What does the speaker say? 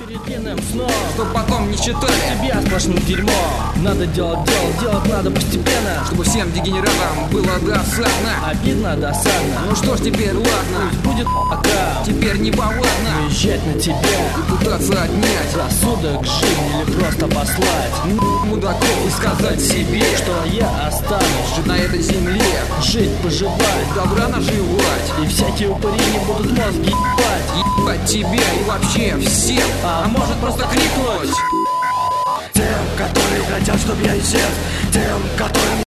перед длинным сном, чтоб потом не считали тебя сплошным дерьмом. Надо делать, делать надо постепенно, чтобы всем дегенератам было досадно. обидно, досадно. Ну что ж теперь, ладно, Будет пока, теперь не повадно уезжать на тебя и пытаться отнять рассудок жизни или просто послать мудаков и сказать себе, что я останусь жить на этой земле, жить, поживать, добра наживать, и всякие упыри не будут мозги ебать тебя и вообще всем. А может просто крикнуть тем, которые хотят, чтоб я исчез, тем, которым